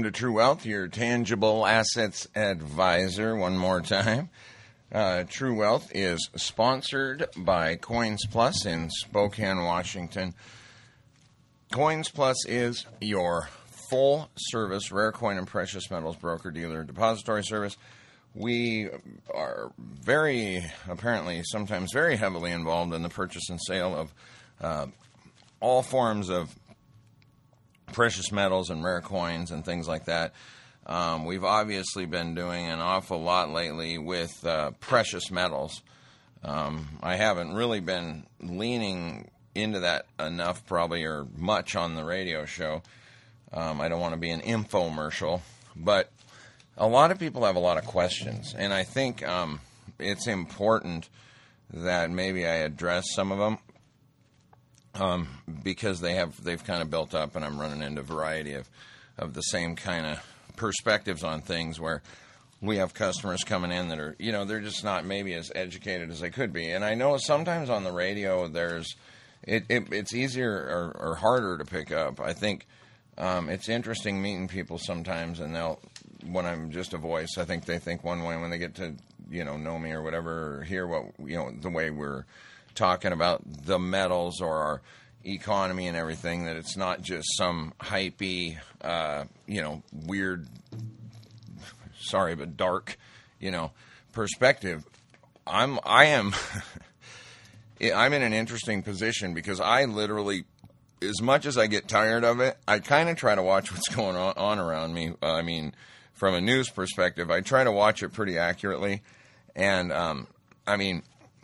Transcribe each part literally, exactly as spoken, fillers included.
to True Wealth, your tangible assets advisor. One more time. Uh, True Wealth is sponsored by Coins Plus in Spokane, Washington. Coins Plus is your full-service rare coin and precious metals broker-dealer depository service. We are very, apparently, sometimes very heavily involved in the purchase and sale of uh, all forms of precious metals and rare coins and things like that. Um, we've obviously been doing an awful lot lately with uh, precious metals. Um, I haven't really been leaning into that enough, probably, or much on the radio show. Um, I don't want to be an infomercial, but a lot of people have a lot of questions, and I think um, it's important that maybe I address some of them. Um, because they have, they've kind of built up, and I'm running into a variety of, of the same kind of perspectives on things where we have customers coming in that are, you know, they're just not maybe as educated as they could be. And I know sometimes on the radio there's, it, it it's easier or, or harder to pick up. I think um, it's interesting meeting people sometimes, and they'll, when I'm just a voice, I think they think one way. When they get to, you know, know me or whatever, or hear what, you know, the way we're talking about the metals or our economy and everything, that it's not just some hypey, uh, you know, weird, sorry, but dark, you know, perspective. I'm, I am, I'm in an interesting position because I literally, as much as I get tired of it, I kind of try to watch what's going on, on around me. Uh, I mean, from a news perspective, I try to watch it pretty accurately. And, um, I mean,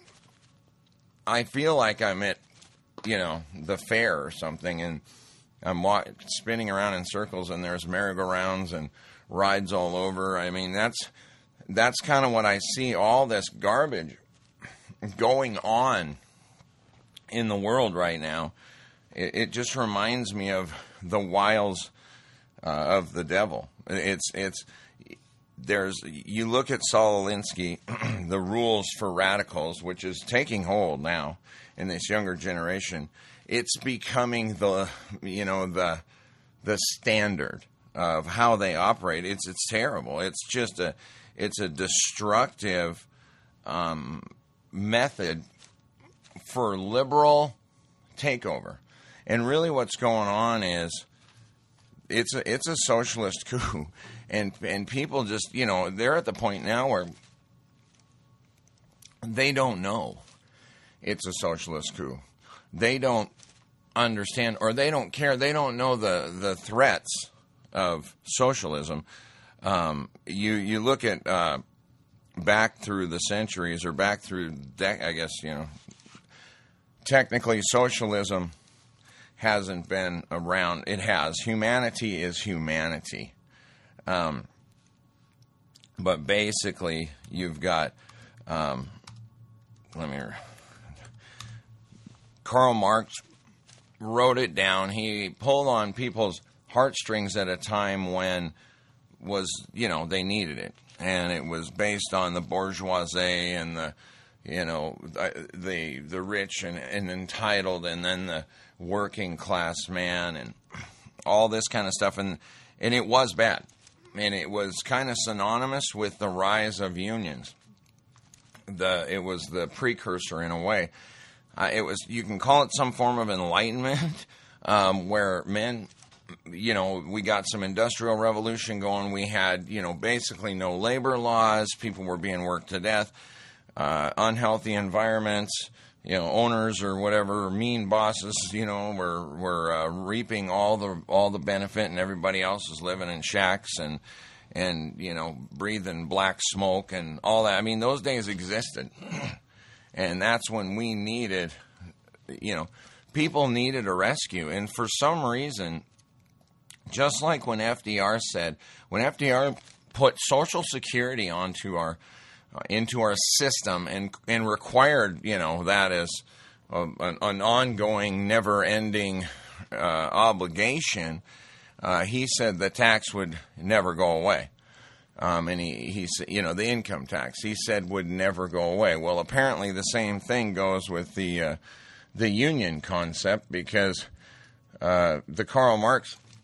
I feel like I'm at, you know, the fair or something, and I'm wa- spinning around in circles, and there's merry-go-rounds and rides all over. I mean, that's that's kind of what I see, all this garbage going on in the world right now. It, it just reminds me of the wiles uh, of the devil. It's it's there's you look at Saul Alinsky, the rules for radicals, which is taking hold now in this younger generation. It's becoming the you know the the standard of how they operate. It's it's terrible. It's just a it's a destructive um, method for liberal takeover. And really, what's going on is it's a it's a socialist coup. And and people just, you know, they're at the point now where they don't know it's a socialist coup. They don't understand, or they don't care. They don't know the, the threats of socialism. Um, you you look at uh, back through the centuries, or back through, dec- I guess, you know, technically socialism hasn't been around. It has. Humanity is humanity. Um, but basically, you've got, um, let me, Karl Marx wrote it down. He pulled on people's heartstrings at a time when was, you know, they needed it. And it was based on the bourgeoisie and the, you know, the the rich and, and entitled, and then the working class man and all this kind of stuff. And, and it was bad. And it was kind of synonymous with the rise of unions. The it was the precursor in a way. Uh, it was, you can call it some form of enlightenment, um, where men, you know, we got some industrial revolution going. We had, you know, basically no labor laws. People were being worked to death. Uh, unhealthy environments. You know, owners or whatever, mean bosses, you know, were were uh, reaping all the all the benefit, and everybody else is living in shacks and and you know, breathing black smoke and all that. I mean, those days existed, and that's when we needed, you know, people needed a rescue. And for some reason, just like when F D R said, when F D R put Social Security onto our Uh, into our system and and required, you know, that as uh, an, an ongoing, never-ending uh, obligation, uh, he said the tax would never go away. Um, and he, he said, you know, the income tax, he said, would never go away. Well, apparently the same thing goes with the uh, the union concept, because uh, the Karl Marx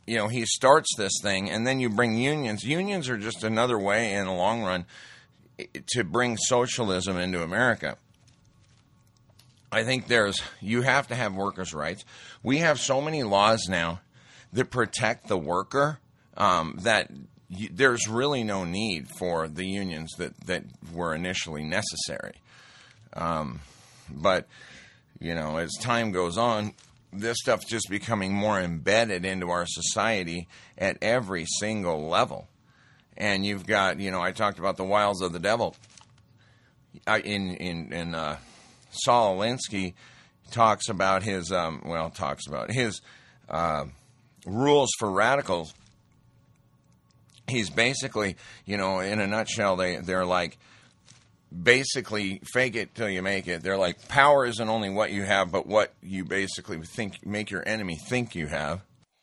you know, he starts this thing, and then you bring unions. Unions are just another way in the long run to bring socialism into America. I think there's, you have to have workers' rights. We have so many laws now that protect the worker um, that y- there's really no need for the unions that, that were initially necessary. Um, but, you know, as time goes on, this stuff's just becoming more embedded into our society at every single level. And you've got, you know, I talked about the wiles of the devil. I, in, in, in, uh, Saul Alinsky talks about his, um, well, talks about his uh, rules for radicals. He's basically, you know, in a nutshell, they, they're like, basically, fake it till you make it. They're like, power isn't only what you have, but what you basically think, make your enemy think you have.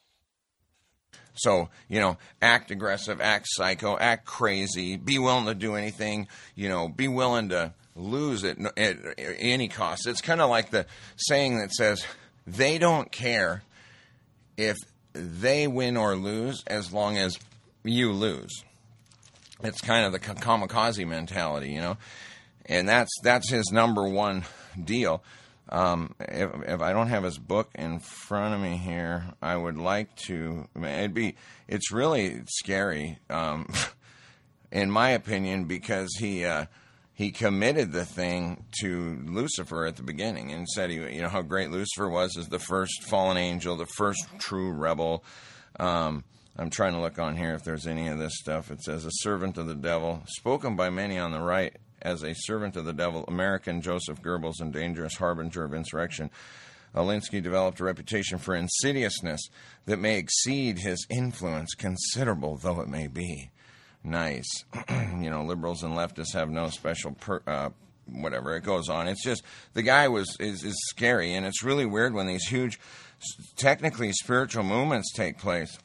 So, you know, act aggressive, act psycho, act crazy, be willing to do anything, you know, be willing to lose it at any cost. It's kind of like the saying that says they don't care if they win or lose as long as you lose. It's kind of the kamikaze mentality, you know, and that's that's his number one deal. Um, if, if I don't have his book in front of me here, I would like to. It'd be it's really scary, um, in my opinion, because he. Uh, He committed the thing to Lucifer at the beginning and said, he, you know, how great Lucifer was as the first fallen angel, the first true rebel. Um, I'm trying to look on here if there's any of this stuff. It says, a servant of the devil, spoken by many on the right as a servant of the devil, American Joseph Goebbels, and dangerous harbinger of insurrection. Alinsky developed a reputation for insidiousness that may exceed his influence, considerable though it may be. Nice. You know, liberals and leftists have no special, per, uh, whatever. It goes on. It's just, the guy was is, is scary, and it's really weird when these huge, technically spiritual movements take place,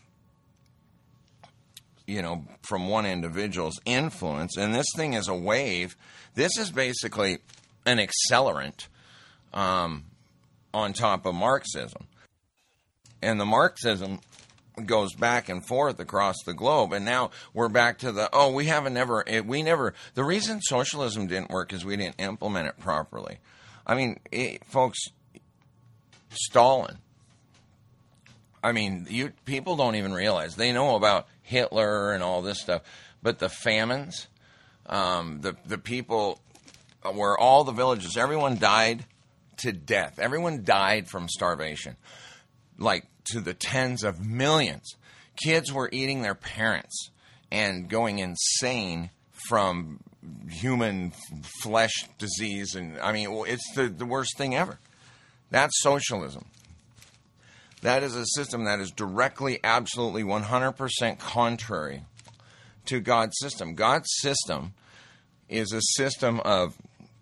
you know, from one individual's influence. And this thing is a wave. This is basically an accelerant um, on top of Marxism. And the Marxism goes back and forth across the globe, and now we're back to the oh we haven't never we never the reason socialism didn't work is we didn't implement it properly. I mean, it, folks, Stalin. I mean, you people don't even realize they know about Hitler and all this stuff, but the famines, um, the the people where all the villages, everyone died to death. Everyone died from starvation, like to the tens of millions. Kids were eating their parents and going insane from human flesh disease. And I mean, it's the, the worst thing ever. That's socialism. That is a system that is directly, absolutely, one hundred percent contrary to God's system. God's system is a system of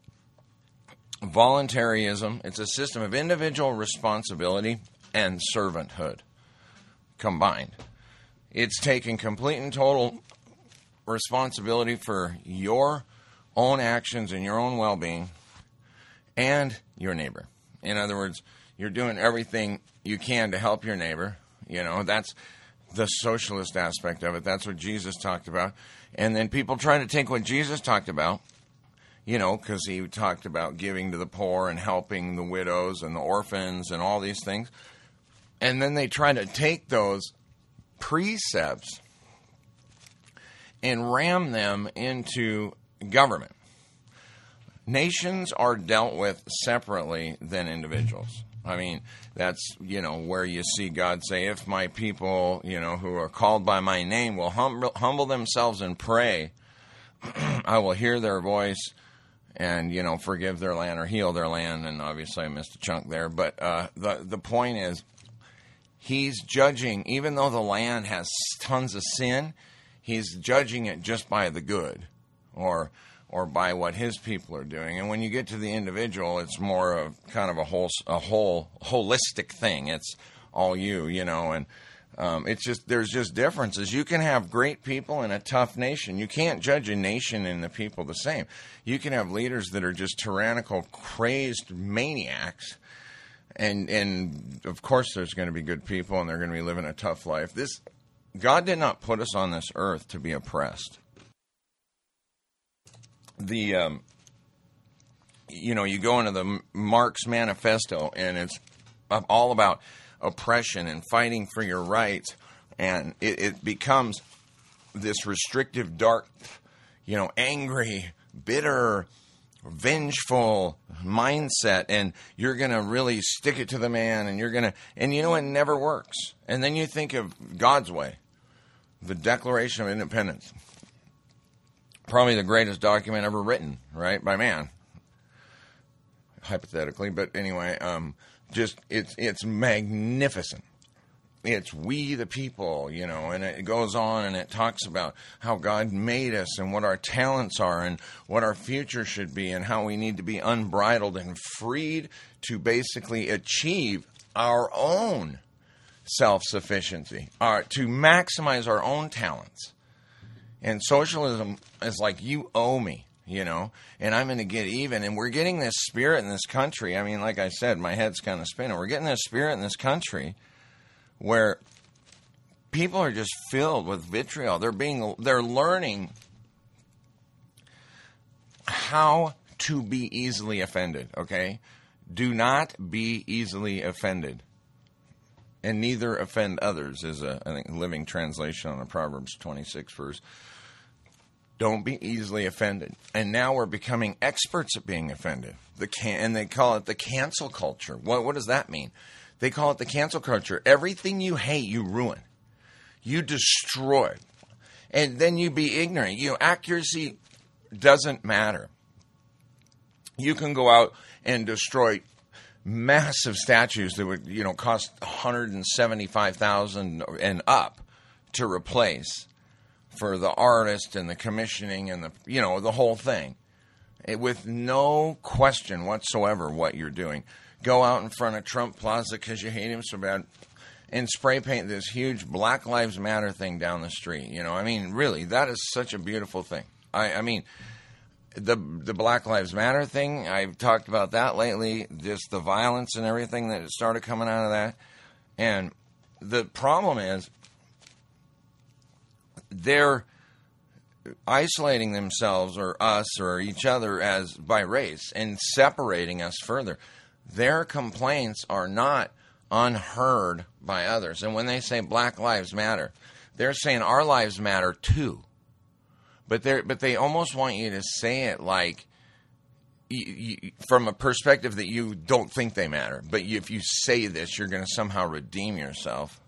voluntarism. It's a system of individual responsibility and servanthood combined. It's taking complete and total responsibility for your own actions and your own well-being and your neighbor. In other words, you're doing everything you can to help your neighbor. You know, that's the socialist aspect of it. That's what Jesus talked about. And then people try to take what Jesus talked about, you know, because he talked about giving to the poor and helping the widows and the orphans and all these things. And then they try to take those precepts and ram them into government. Nations are dealt with separately than individuals. I mean, that's, you know, where you see God say, if my people, you know, who are called by my name will hum- humble themselves and pray, I will hear their voice and, you know, forgive their land or heal their land. And obviously I missed a chunk there. But uh, the, the point is, he's judging, even though the land has tons of sin, he's judging it just by the good or or by what his people are doing. And when you get to the individual, it's more of kind of a whole, a whole holistic thing. It's all you, you know, and um, it's just, there's just differences. You can have great people in a tough nation. You can't judge a nation and the people the same. You can have leaders that are just tyrannical, crazed maniacs, And, and of course there's going to be good people, and they're going to be living a tough life. This, God did not put us on this earth to be oppressed. The, um, you know, you go into the Marx Manifesto, and it's all about oppression and fighting for your rights, and it, it becomes this restrictive, dark, you know, angry, bitter, vengeful mindset, and you're going to really stick it to the man, and you're going to, and you know, it never works. And then you think of God's way, the Declaration of Independence, probably the greatest document ever written, right, by man, hypothetically, but anyway, um, just, it's, it's magnificent. It's we the people, you know, and it goes on and it talks about how God made us and what our talents are and what our future should be and how we need to be unbridled and freed to basically achieve our own self-sufficiency, our, to maximize our own talents. And socialism is like, you owe me, you know, and I'm going to get even. And we're getting this spirit in this country. I mean, like I said, my head's kind of spinning. We're getting this spirit in this country where people are just filled with vitriol. They're being, they're learning how to be easily offended, okay? Do not be easily offended. And neither offend others is a, I think, living translation on a Proverbs twenty-six verse. Don't be easily offended. And now we're becoming experts at being offended. The can, and they call it the cancel culture. What, what does that mean? They call it the cancel culture. Everything you hate, you ruin. You destroy. And then you be ignorant. You know, accuracy doesn't matter. You can go out and destroy massive statues that would, you know, cost one hundred seventy-five thousand dollars and up to replace for the artist and the commissioning and the, you know, the whole thing. It, with no question whatsoever what you're doing. Go out in front of Trump Plaza because you hate him so bad and spray paint this huge Black Lives Matter thing down the street. You know, I mean, really, that is such a beautiful thing. I, I mean, the the Black Lives Matter thing, I've talked about that lately, just the violence and everything that started coming out of that. And the problem is they're isolating themselves or us or each other as by race and separating us further. Their complaints are not unheard by others. And when they say Black Lives Matter, they're saying our lives matter too. But they but they almost want you to say it like you, you, from a perspective that you don't think they matter. But you, if you say this, you're going to somehow redeem yourself.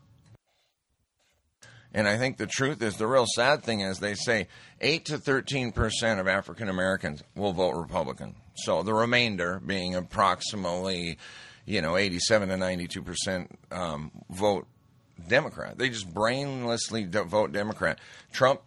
And I think the truth is, the real sad thing is they say eight to thirteen percent of African Americans will vote Republican. So the remainder being approximately, you know, eighty-seven to ninety-two percent um, vote Democrat. They just brainlessly vote Democrat. Trump,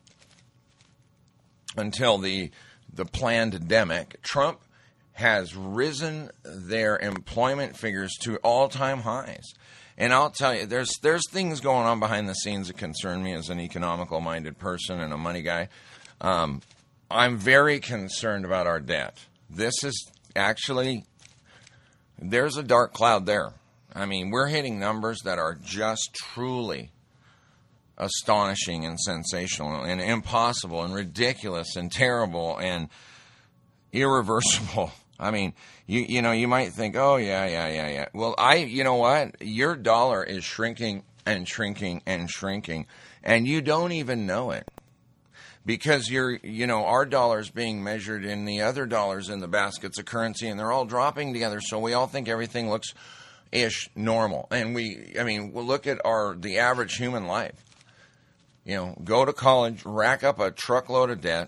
until the the pandemic, Trump has risen their employment figures to all-time highs. And I'll tell you, there's there's things going on behind the scenes that concern me as an economical-minded person and a money guy. Um, I'm very concerned about our debt. This is actually, there's a dark cloud there. I mean, we're hitting numbers that are just truly astonishing and sensational and impossible and ridiculous and terrible and irreversible. I mean, you you know, you might think, oh, yeah, yeah, yeah, yeah. Well, I, you know what? Your dollar is shrinking and shrinking and shrinking, and you don't even know it. Because you're, you know, our dollars being measured in the other dollars in the baskets of currency, and they're all dropping together, so we all think everything looks ish normal. And we, I mean, we'll look at our the average human life. You know, go to college, rack up a truckload of debt.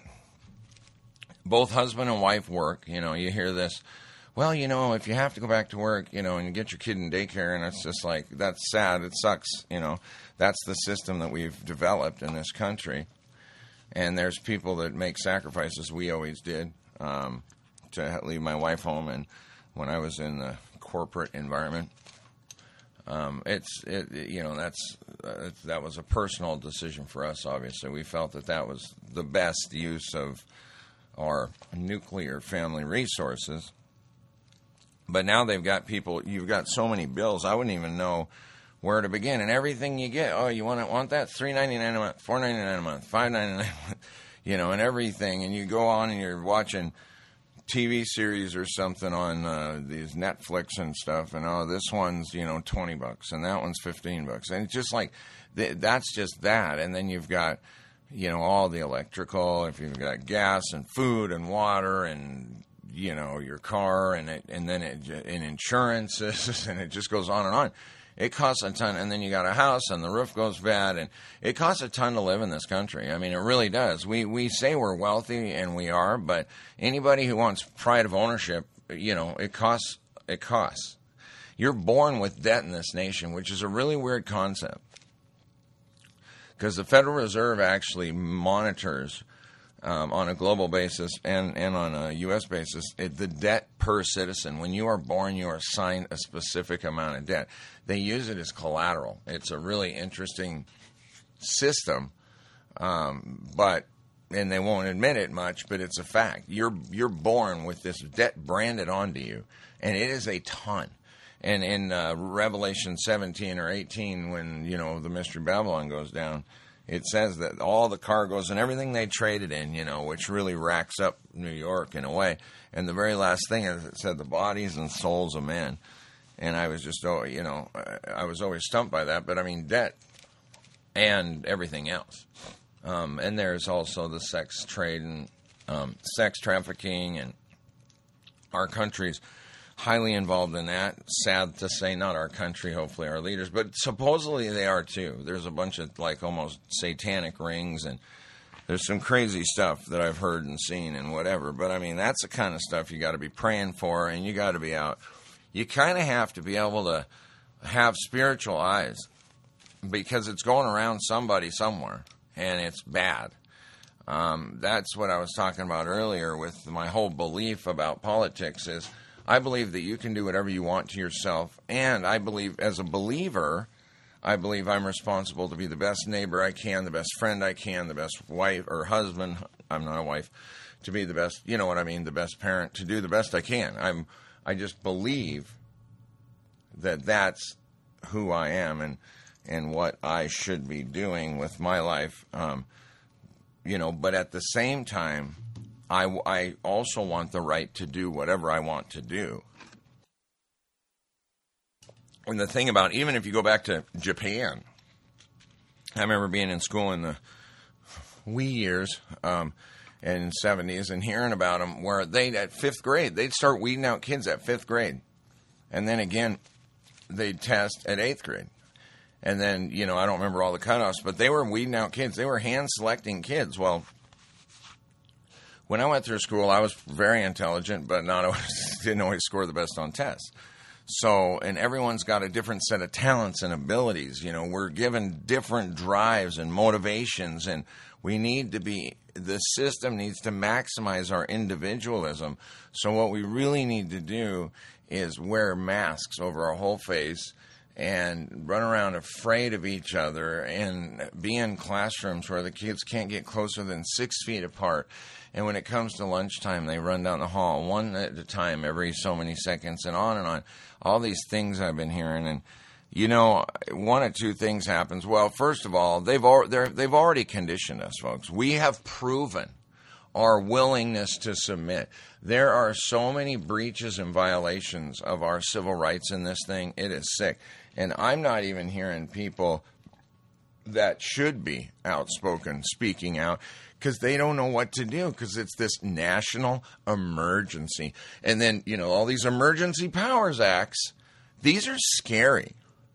Both husband and wife work. You know, you hear this, well, you know, if you have to go back to work, you know, and you get your kid in daycare, and it's just like, that's sad. It sucks. You know, that's the system that we've developed in this country. And there's people that make sacrifices. We always did um, to leave my wife home. And when I was in the corporate environment, um, it's it, you know that's uh, that was a personal decision for us. Obviously, we felt that that was the best use of our nuclear family resources. But now they've got people, you've got so many bills, I wouldn't even know where to begin. And everything you get, oh, you want to, want that? three ninety-nine a month, four ninety-nine a month, five ninety-nine a month, you know, and everything. And you go on and you're watching T V series or something on uh, these Netflix and stuff, and oh, this one's, you know, twenty bucks, and that one's fifteen bucks. And it's just like, th- that's just that. And then you've got, you know, all the electrical, if you've got gas and food and water and, you know, your car, and it, and then it, and insurances, and it just goes on and on. It costs a ton, and then you got a house, and the roof goes bad, and it costs a ton to live in this country. I mean, it really does. We we say we're wealthy, and we are, but anybody who wants pride of ownership, you know, it costs. It costs. You're born with debt in this nation, which is a really weird concept, because the Federal Reserve actually monitors Um, on a global basis and, and on a U S basis, it, the debt per citizen. When you are born, you are assigned a specific amount of debt. They use it as collateral. It's a really interesting system, um, but and they won't admit it much, but it's a fact. You're you're born with this debt branded onto you, and it is a ton. And in uh, Revelation seventeen or eighteen, when you know the Mystery Babylon goes down, it says that all the cargoes and everything they traded in, you know, which really racks up New York in a way. And the very last thing is it said the bodies and souls of men. And I was just, oh, you know, I was always stumped by that. But I mean, debt and everything else. Um, and there's also the sex trade and um, sex trafficking, and our country's highly involved in that. Sad to say, not our country, hopefully our leaders, but supposedly they are too. There's a bunch of like almost satanic rings, and there's some crazy stuff that I've heard and seen and whatever. But I mean, that's the kind of stuff you got to be praying for, and you got to be out. You kind of have to be able to have spiritual eyes, because it's going around somebody somewhere, and it's bad. Um, that's what I was talking about earlier with my whole belief about politics is, I believe that you can do whatever you want to yourself, and I believe, as a believer, I believe I'm responsible to be the best neighbor I can, the best friend I can, the best wife or husband, I'm not a wife, to be the best, you know what I mean, the best parent, to do the best I can. I'm, I just believe that that's who I am and, and what I should be doing with my life, um, you know, but at the same time, I, I also want the right to do whatever I want to do. And the thing about, even if you go back to Japan, I remember being in school in the wee years, um, in the seventies, and hearing about them, where they, at fifth grade, they'd start weeding out kids at fifth grade. And then again, they'd test at eighth grade. And then, you know, I don't remember all the cutoffs, but they were weeding out kids. They were hand-selecting kids. Well, when I went through school, I was very intelligent, but not always, didn't always score the best on tests. So, and everyone's got a different set of talents and abilities. You know, we're given different drives and motivations, and we need to be, the system needs to maximize our individualism. So what we really need to do is wear masks over our whole face and run around afraid of each other, and be in classrooms where the kids can't get closer than six feet apart. And when it comes to lunchtime, they run down the hall one at a time every so many seconds, and on and on. All these things I've been hearing. And, you know, one of two things happens. Well, first of all, they've, al- they've already conditioned us, folks. We have proven our willingness to submit. There are so many breaches and violations of our civil rights in this thing. It is sick. And I'm not even hearing people that should be outspoken speaking out, because they don't know what to do, because it's this national emergency. And then, you know, all these emergency powers acts, these are scary.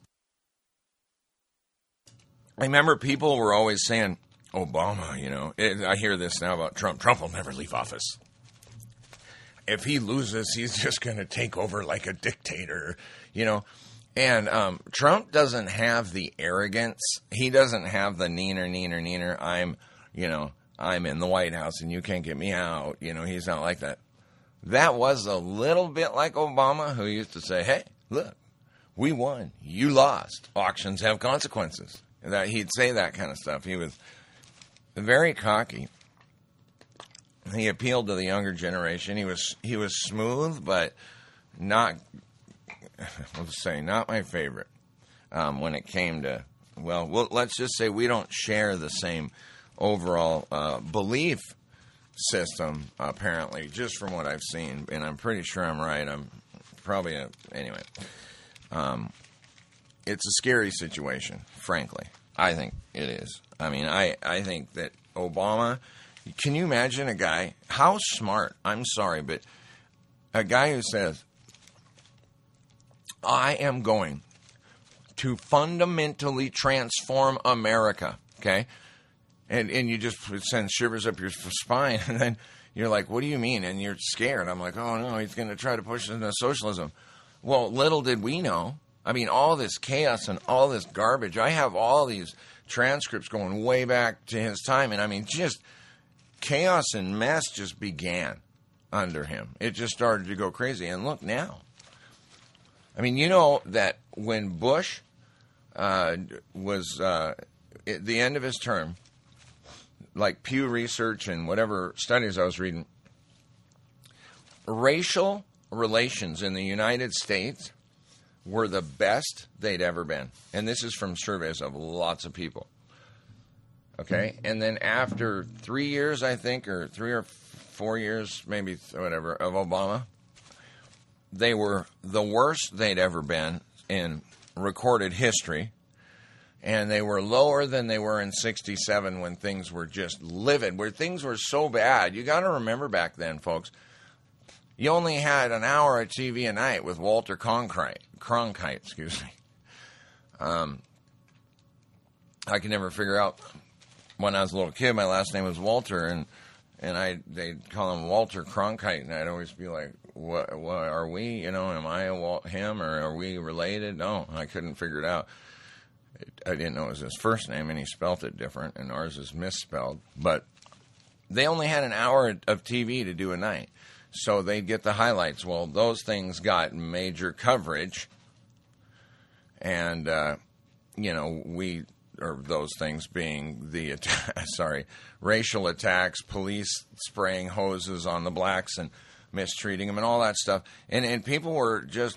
I remember people were always saying, Obama, you know, it, I hear this now about Trump. Trump will never leave office. If he loses, he's just going to take over like a dictator, you know. And um, Trump doesn't have the arrogance. He doesn't have the neener, neener, neener. I'm, you know, I'm in the White House and you can't get me out. You know, he's not like that. That was a little bit like Obama, who used to say, hey, look, we won. You lost. Auctions have consequences. That he'd say that kind of stuff. He was very cocky. He appealed to the younger generation. He was he was smooth, but not, let's say, not my favorite um, when it came to, well, well, let's just say we don't share the same overall uh, belief system, apparently, just from what I've seen, and I'm pretty sure I'm right. I'm probably, a, anyway. Um, it's a scary situation, frankly. I think it is. I mean, I, I think that Obama, can you imagine a guy, how smart, I'm sorry, but a guy who says, I am going to fundamentally transform America, okay? And and you just send shivers up your spine, and then you're like, what do you mean? And you're scared. I'm like, oh, no, he's going to try to push us into socialism. Well, little did we know. I mean, all this chaos and all this garbage. I have all these transcripts going way back to his time, and I mean, just chaos and mess just began under him. It just started to go crazy. And look now. I mean, you know that when Bush uh, was uh, at the end of his term, like Pew Research and whatever studies I was reading, racial relations in the United States were the best they'd ever been. And this is from surveys of lots of people. Okay? And then after three years, I think, or three or four years, maybe whatever, of Obama, they were the worst they'd ever been in recorded history. And they were lower than they were in sixty-seven when things were just livid, where things were so bad. You got to remember back then, folks, you only had an hour of T V a night with Walter Cronkite. Cronkite, excuse me. Um, I could never figure out, when I was a little kid, my last name was Walter, and and I they'd call him Walter Cronkite, and I'd always be like, what, what are we, you know, am I a Wal- him, or are we related? No, I couldn't figure it out. I didn't know it was his first name, and he spelt it different, and ours is misspelled. But they only had an hour of T V to do a night, so they'd get the highlights. Well, those things got major coverage, and, uh, you know, we, or those things being the, sorry, racial attacks, police spraying hoses on the blacks and mistreating them and all that stuff. And, and people were just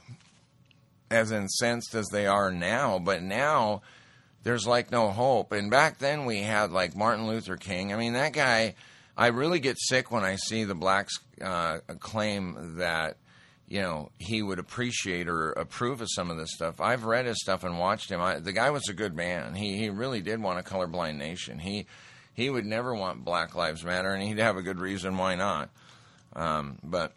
as incensed as they are now, but now there's like no hope. And back then we had like Martin Luther King. I mean, that guy, I really get sick when I see the blacks uh, claim that, you know, he would appreciate or approve of some of this stuff. I've read his stuff and watched him. I, the guy was a good man. He he really did want a colorblind nation. He he would never want Black Lives Matter, and he'd have a good reason why not. Um, but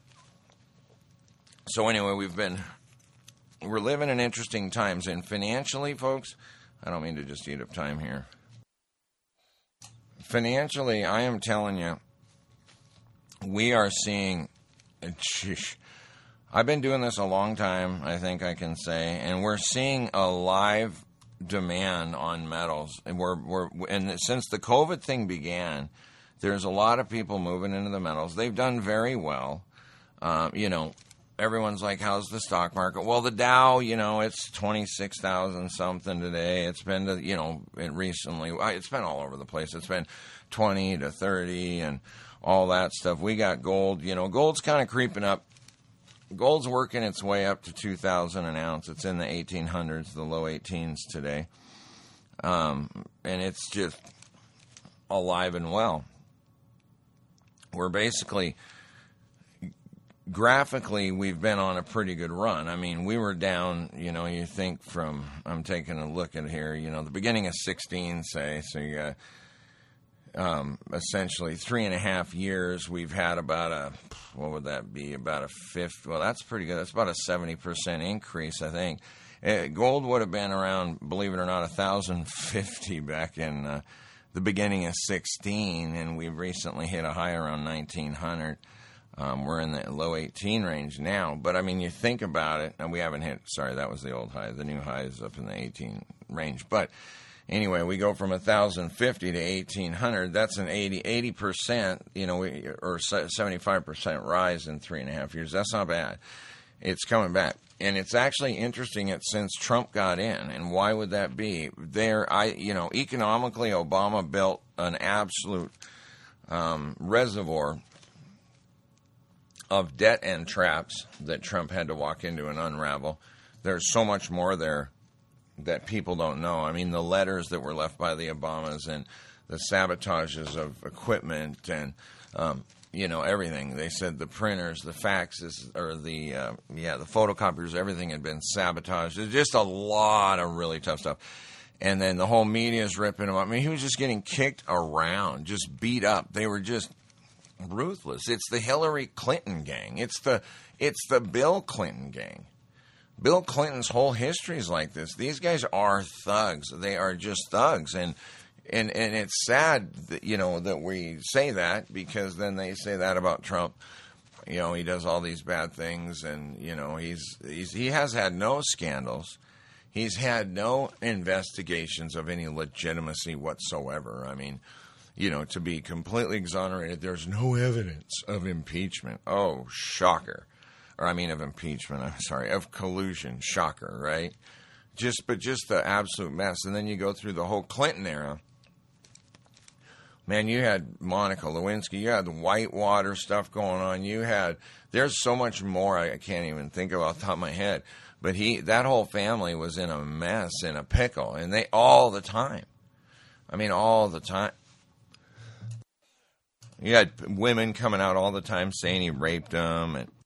so anyway, we've been we're living in interesting times, and financially, folks, I don't mean to just eat up time here. Financially, I am telling you, we are seeing. Sheesh, I've been doing this a long time, I think I can say, and we're seeing a live demand on metals. And we're we're and since the COVID thing began, there's a lot of people moving into the metals. They've done very well. Um, you know, everyone's like, "How's the stock market?" Well, the Dow, you know, it's twenty-six thousand something today. It's been, you know, it recently, it's been all over the place. It's been twenty to thirty and all that stuff. We got gold. You know, gold's kind of creeping up. Gold's working its way up to two thousand an ounce. It's in the eighteen hundreds, the low eighteens today. Um, and it's just alive and well. We're basically, graphically, we've been on a pretty good run. I mean, we were down, you know, you think from, I'm taking a look at here, you know, the beginning of sixteen, say, so you got Um, essentially three and a half years, we've had about a, what would that be, about a fifth, well, that's pretty good. That's about a seventy percent increase, I think. Uh, gold would have been around, believe it or not, one thousand fifty back in uh, the beginning of sixteen, and we've recently hit a high around nineteen hundred. Um, we're in the low eighteen range now, but I mean, you think about it, and we haven't hit, sorry, that was the old high. The new high is up in the eighteen range, but anyway, we go from one thousand fifty to eighteen hundred. That's an eighty, eighty percent, you know, or seventy-five percent rise in three and a half years. That's not bad. It's coming back. And it's actually interesting that since Trump got in, and why would that be? There, I, you know, economically, Obama built an absolute um, reservoir of debt and traps that Trump had to walk into and unravel. There's so much more there that people don't know. I mean, the letters that were left by the Obamas and the sabotages of equipment and, um, you know, everything. They said the printers, the faxes, or the, uh, yeah, the photocopiers, everything had been sabotaged. There's just a lot of really tough stuff. And then the whole media is ripping him up. I mean, he was just getting kicked around, just beat up. They were just ruthless. It's the Hillary Clinton gang. It's the it's the Bill Clinton gang. Bill Clinton's whole history is like this. These guys are thugs. They are just thugs, and and and it's sad that, you know, that we say that, because then they say that about Trump. You know, he does all these bad things, and you know, he's he's he has had no scandals. He's had no investigations of any legitimacy whatsoever. I mean, you know, to be completely exonerated, there's no evidence of impeachment. Oh, shocker. Or I mean of impeachment, I'm sorry, of collusion. Shocker, right? Just, but just the absolute mess. And then you go through the whole Clinton era. Man, you had Monica Lewinsky, you had the Whitewater stuff going on. You had, there's so much more I can't even think of off the top of my head. But he, that whole family was in a mess, in a pickle, and they, all the time. I mean, all the time. You had women coming out all the time saying he raped them and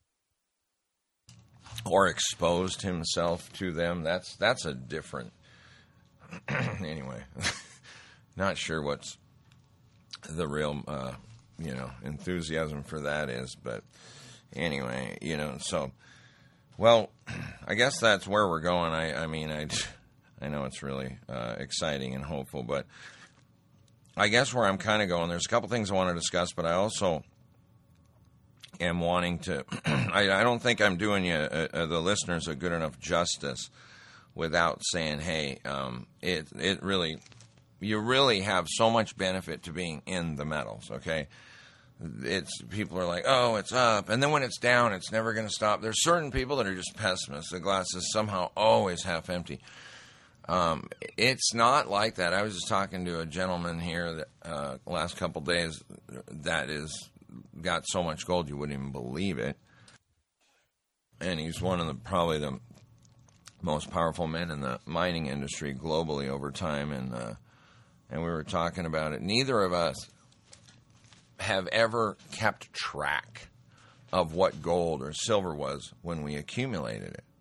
or exposed himself to them. That's that's a different. Anyway, not sure what's the real, uh, you know, enthusiasm for that is, but anyway, you know, so, well, I guess that's where we're going. I, I mean, I, I know it's really uh, exciting and hopeful, but I guess where I'm kind of going, there's a couple things I want to discuss, but I also am wanting to, I, I don't think I'm doing you, uh, uh, the listeners, a good enough justice without saying, hey, um, it it really, you really have so much benefit to being in the metals, okay? It's, people are like, oh, it's up, and then when it's down, it's never going to stop. There's certain people that are just pessimists. The glass is somehow always half empty. Um, it's not like that. I was just talking to a gentleman here that uh, last couple days that is got so much gold you wouldn't even believe it, and he's one of the probably the most powerful men in the mining industry globally over time, and uh, and we were talking about it. Neither of us have ever kept track of what gold or silver was when we accumulated it.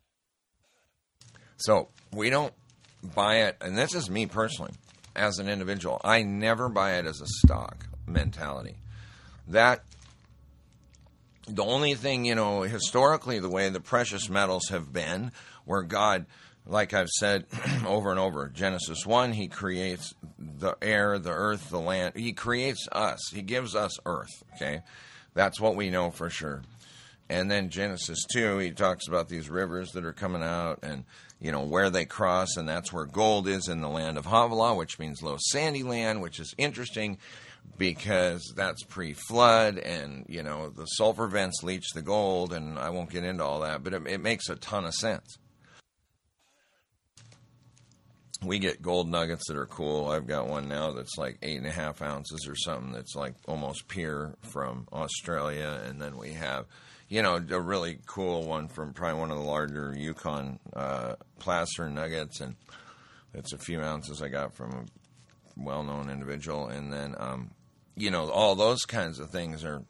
So we don't buy it, and this is me personally, as an individual. I never buy it as a stock mentality. That, the only thing, you know, historically, the way the precious metals have been, where God, like I've said over and over, Genesis one, he creates the air, the earth, the land. He creates us. He gives us earth, okay? That's what we know for sure. And then Genesis two, he talks about these rivers that are coming out and, you know, where they cross, and that's where gold is in the land of Havilah, which means low sandy land, which is interesting because that's pre-flood, and, you know, the sulfur vents leach the gold, and I won't get into all that, but it, it makes a ton of sense. We get gold nuggets that are cool. I've got one now that's like eight and a half ounces or something that's like almost pure from Australia, and then we have, you know, a really cool one from probably one of the larger Yukon uh, placer nuggets, and it's a few ounces I got from a well-known individual. And then, um, you know, all those kinds of things are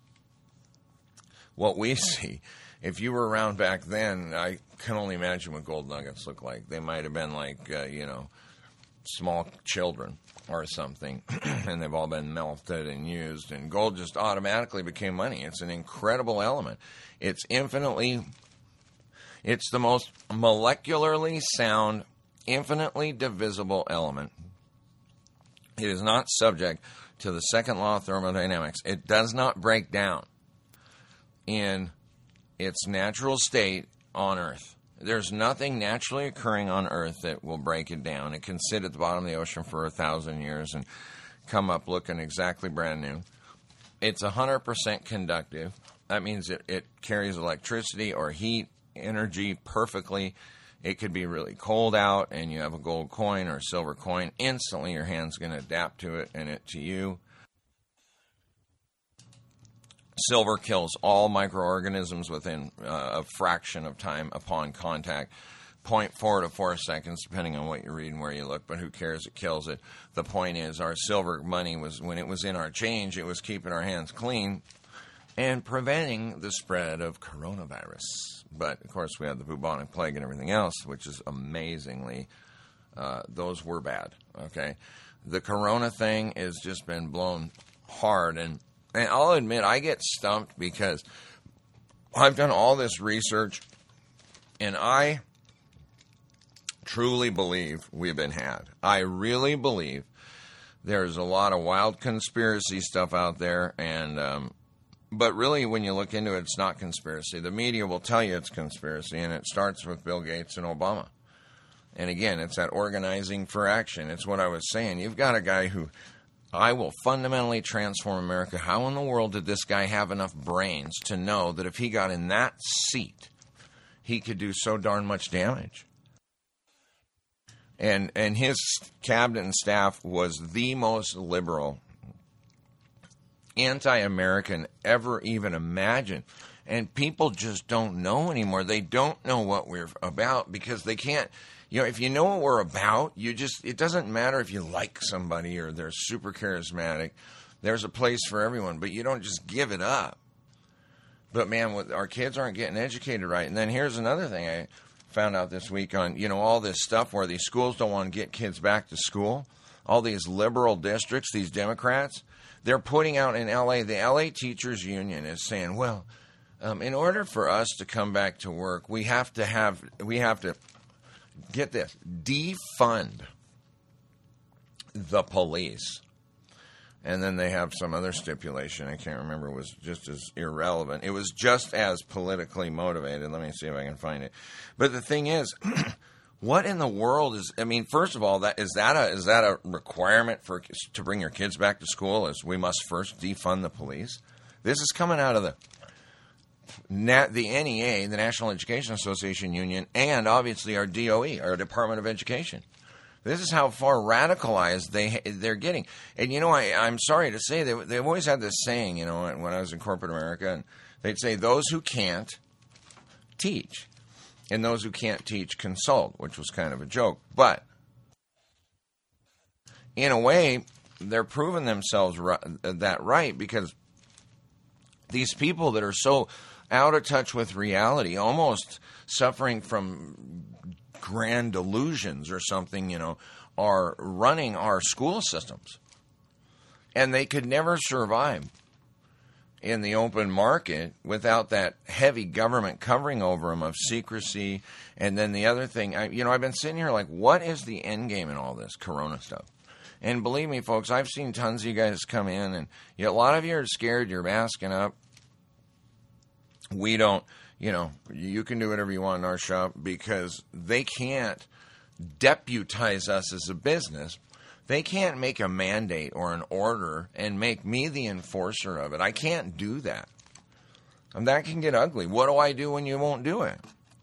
what we see. If you were around back then, I can only imagine what gold nuggets look like. They might have been like, uh, you know, small children or something, and they've all been melted and used, and gold just automatically became money. It's an incredible element. It's infinitely, it's the most molecularly sound, infinitely divisible element. It is not subject to the second law of thermodynamics. It does not break down in its natural state on Earth. There's nothing naturally occurring on Earth that will break it down. It can sit at the bottom of the ocean for a thousand years and come up looking exactly brand new. It's one hundred percent conductive. That means it, it carries electricity or heat energy perfectly. It could be really cold out and you have a gold coin or a silver coin. Instantly your hand's going to adapt to it and it to you. Silver kills all microorganisms within uh, a fraction of time upon contact. zero point four to four seconds, depending on what you read and where you look, but who cares? It kills it. The point is, our silver money was, when it was in our change, it was keeping our hands clean and preventing the spread of coronavirus. But, of course, we had the bubonic plague and everything else, which is amazingly, uh, those were bad, okay? The corona thing has just been blown hard, and, and I'll admit, I get stumped because I've done all this research, and I truly believe we've been had. I really believe there's a lot of wild conspiracy stuff out there, and um, but really, when you look into it, it's not conspiracy. The media will tell you it's conspiracy, and it starts with Bill Gates and Obama. And again, it's that organizing for action. It's what I was saying. You've got a guy who, I will fundamentally transform America. How in the world did this guy have enough brains to know that if he got in that seat, he could do so darn much damage? And and his cabinet and staff was the most liberal, anti-American ever even imagined. And people just don't know anymore. They don't know what we're about because they can't. You know, if you know what we're about, you just, it doesn't matter if you like somebody or they're super charismatic. There's a place for everyone, but you don't just give it up. But man, our kids aren't getting educated right. And then here's another thing I found out this week on, you know, all this stuff where these schools don't want to get kids back to school. All these liberal districts, these Democrats, they're putting out in L A, the L A Teachers Union is saying, well, um, in order for us to come back to work, we have to have, we have to, get this, defund the police. And then they have some other stipulation, I can't remember, it was just as irrelevant. It was just as politically motivated. Let me see if I can find it. But the thing is, what in the world is, I mean, first of all, that is that a is that a requirement for to bring your kids back to school, is we must first defund the police? This is coming out of the the N E A, the National Education Association Union, and obviously our D O E, our Department of Education. This is how far radicalized they, they're getting. And, you know, I, I'm sorry to say, they, they've always had this saying, you know, when I was in corporate America, and they'd say, those who can't teach, and those who can't teach consult, which was kind of a joke. But in a way, they're proving themselves right, that right, because these people that are so out of touch with reality, almost suffering from grand delusions or something, you know, are running our school systems. And they could never survive in the open market without that heavy government covering over them of secrecy. And then the other thing, I, you know, I've been sitting here like, what is the end game in all this corona stuff? And believe me, folks, I've seen tons of you guys come in, and you know, a lot of you are scared, you're masking up. We don't, you know, you can do whatever you want in our shop because they can't deputize us as a business. They can't make a mandate or an order and make me the enforcer of it. I can't do that. And that can get ugly. What do I do when you won't do it?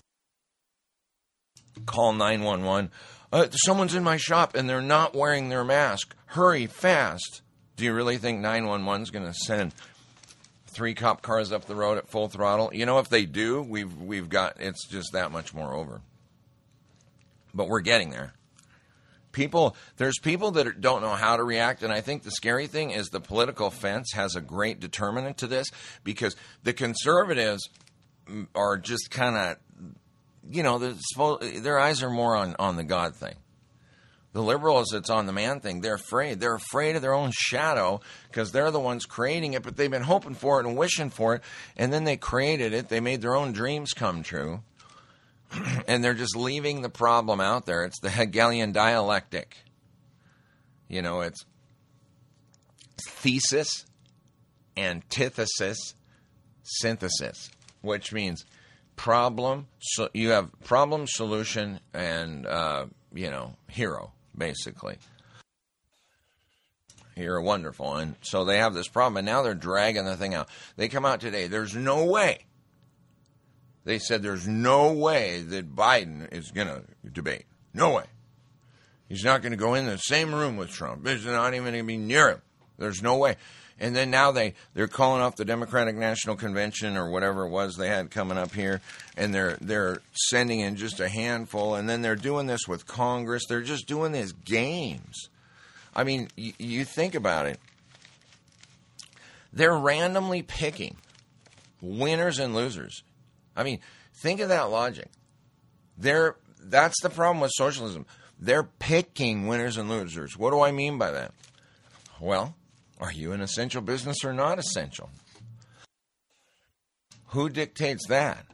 Call nine one one. Uh, someone's in my shop and they're not wearing their mask. Hurry, fast. Do you really think nine one one is going to send three cop cars up the road at full throttle? You know, if they do, we've we've got, it's just that much more over. But we're getting there. People, there's people that don't know how to react, and I think the scary thing is the political fence has a great determinant to this, because the conservatives are just kind of, you know, their eyes are more on, on the God thing. The liberals, it's on the man thing. They're afraid. They're afraid of their own shadow because they're the ones creating it, but they've been hoping for it and wishing for it, and then they created it. They made their own dreams come true, and they're just leaving the problem out there. It's the Hegelian dialectic. You know, it's thesis, antithesis, synthesis, which means problem. So you have problem, solution, and, uh, you know, hero. Basically, you're wonderful. And so they have this problem, and now they're dragging the thing out. They come out today. There's no way. They said there's no way that Biden is going to debate. No way. He's not going to go in the same room with Trump. He's not even going to be near him. There's no way. And then now they, they're calling off the Democratic National Convention or whatever it was they had coming up here, and they're they're sending in just a handful, and then they're doing this with Congress. They're just doing these games. I mean, y- you think about it. They're randomly picking winners and losers. I mean, think of that logic. They're, that's the problem with socialism. They're picking winners and losers. What do I mean by that? Well, are you an essential business or not essential? Who dictates that?